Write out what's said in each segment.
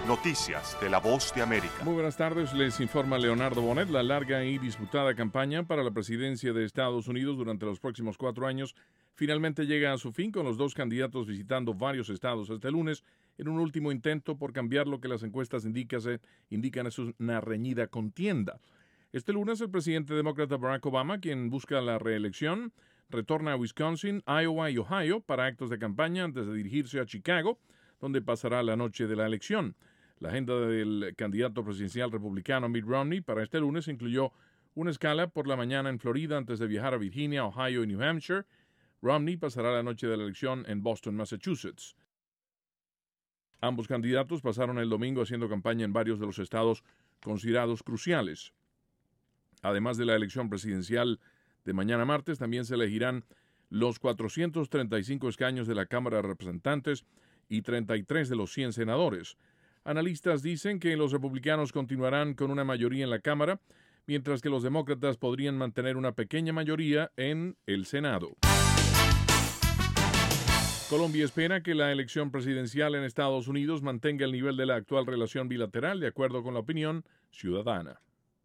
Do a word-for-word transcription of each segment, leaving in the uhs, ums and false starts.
Noticias de La Voz de América. Muy buenas tardes, les informa Leonardo Bonet. La larga y disputada campaña para la presidencia de Estados Unidos durante los próximos cuatro años finalmente llega a su fin, con los dos candidatos visitando varios estados este lunes en un último intento por cambiar lo que las encuestas indican, indican es una reñida contienda. Este lunes el presidente demócrata Barack Obama, quien busca la reelección, retorna a Wisconsin, Iowa y Ohio para actos de campaña antes de dirigirse a Chicago, donde pasará la noche de la elección. La agenda del candidato presidencial republicano Mitt Romney para este lunes incluyó una escala por la mañana en Florida antes de viajar a Virginia, Ohio y New Hampshire. Romney pasará la noche de la elección en Boston, Massachusetts. Ambos candidatos pasaron el domingo haciendo campaña en varios de los estados considerados cruciales. Además de la elección presidencial de mañana martes, también se elegirán los cuatrocientos treinta y cinco escaños de la Cámara de Representantes y treinta y tres de los cien senadores. Analistas dicen que los republicanos continuarán con una mayoría en la Cámara, mientras que los demócratas podrían mantener una pequeña mayoría en el Senado. Colombia espera que la elección presidencial en Estados Unidos mantenga el nivel de la actual relación bilateral, de acuerdo con la opinión ciudadana.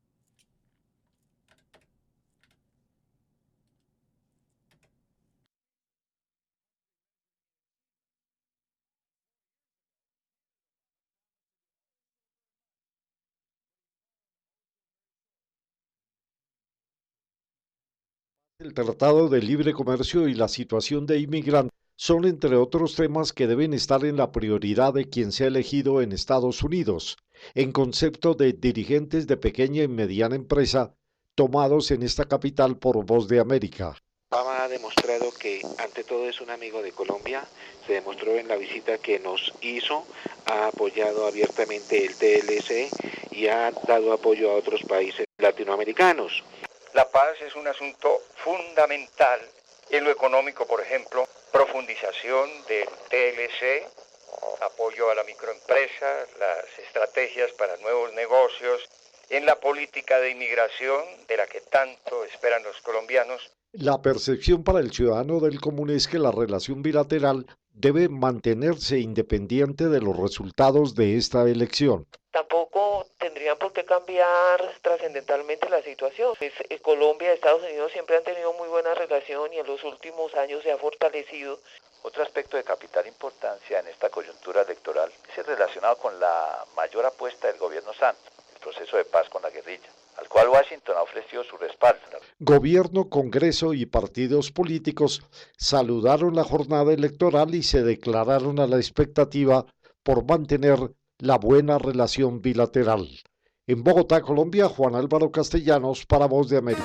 El Tratado de Libre Comercio y la situación de inmigrantes son, entre otros temas, que deben estar en la prioridad de quien sea elegido en Estados Unidos, en concepto de dirigentes de pequeña y mediana empresa, tomados en esta capital por Voz de América. Obama ha demostrado que ante todo es un amigo de Colombia, se demostró en la visita que nos hizo, ha apoyado abiertamente el T L C y ha dado apoyo a otros países latinoamericanos. La paz es un asunto fundamental en lo económico, por ejemplo, profundización del T L C, apoyo a la microempresa, las estrategias para nuevos negocios, en la política de inmigración de la que tanto esperan los colombianos. La percepción para el ciudadano del común es que la relación bilateral debe mantenerse independiente de los resultados de esta elección. Tampoco tendrían por qué cambiar trascendentalmente la situación. Es, eh, Colombia y Estados Unidos siempre han tenido muy buena relación y en los últimos años se ha fortalecido. Otro aspecto de capital importancia en esta coyuntura electoral es el relacionado con la mayor apuesta del gobierno Santos, el proceso de paz con la guerrilla, al cual Washington ha ofrecido su respaldo. Gobierno, Congreso y partidos políticos saludaron la jornada electoral y se declararon a la expectativa por mantener la buena relación bilateral. En Bogotá, Colombia, Juan Álvaro Castellanos para Voz de América.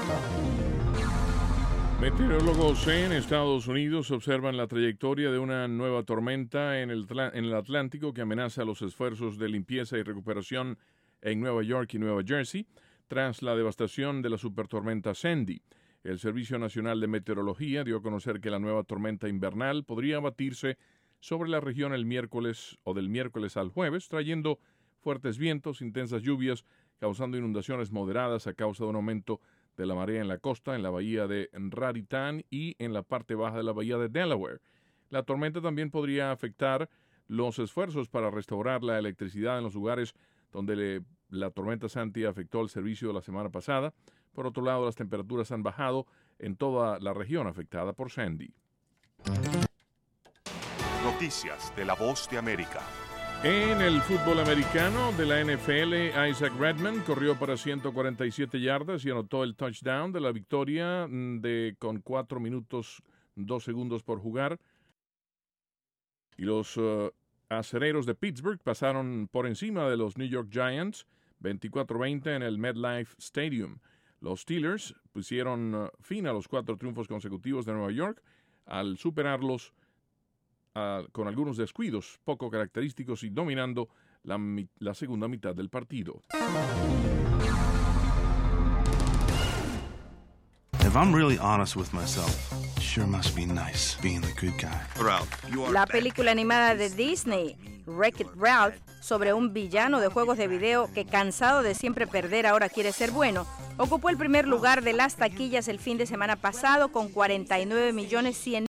Meteorólogos en Estados Unidos observan la trayectoria de una nueva tormenta en el, en el Atlántico que amenaza los esfuerzos de limpieza y recuperación en Nueva York y Nueva Jersey tras la devastación de la supertormenta Sandy. El Servicio Nacional de Meteorología dio a conocer que la nueva tormenta invernal podría abatirse sobre la región el miércoles o del miércoles al jueves, trayendo fuertes vientos, intensas lluvias, causando inundaciones moderadas a causa de un aumento de la marea en la costa, en la bahía de Raritan y en la parte baja de la bahía de Delaware. La tormenta también podría afectar los esfuerzos para restaurar la electricidad en los lugares donde le, la tormenta Sandy afectó el servicio la semana pasada. Por otro lado, las temperaturas han bajado en toda la región afectada por Sandy. Noticias de La Voz de América. En el fútbol americano de la N F L, Isaac Redman corrió para ciento cuarenta y siete yardas y anotó el touchdown de la victoria de, con cuatro minutos dos segundos por jugar. Y los uh, acereros de Pittsburgh pasaron por encima de los New York Giants veinticuatro veinte en el MetLife Stadium. Los Steelers pusieron uh, fin a los cuatro triunfos consecutivos de Nueva York al superarlos Uh, con algunos descuidos poco característicos y dominando la, la segunda mitad del partido. If I'm really honest with myself, it sure must be nice being the good guy. La película animada de Disney, Wreck-It Ralph, sobre un villano de juegos de video que, cansado de siempre perder, ahora quiere ser bueno, ocupó el primer lugar de las taquillas el fin de semana pasado con cuarenta y nueve millones cien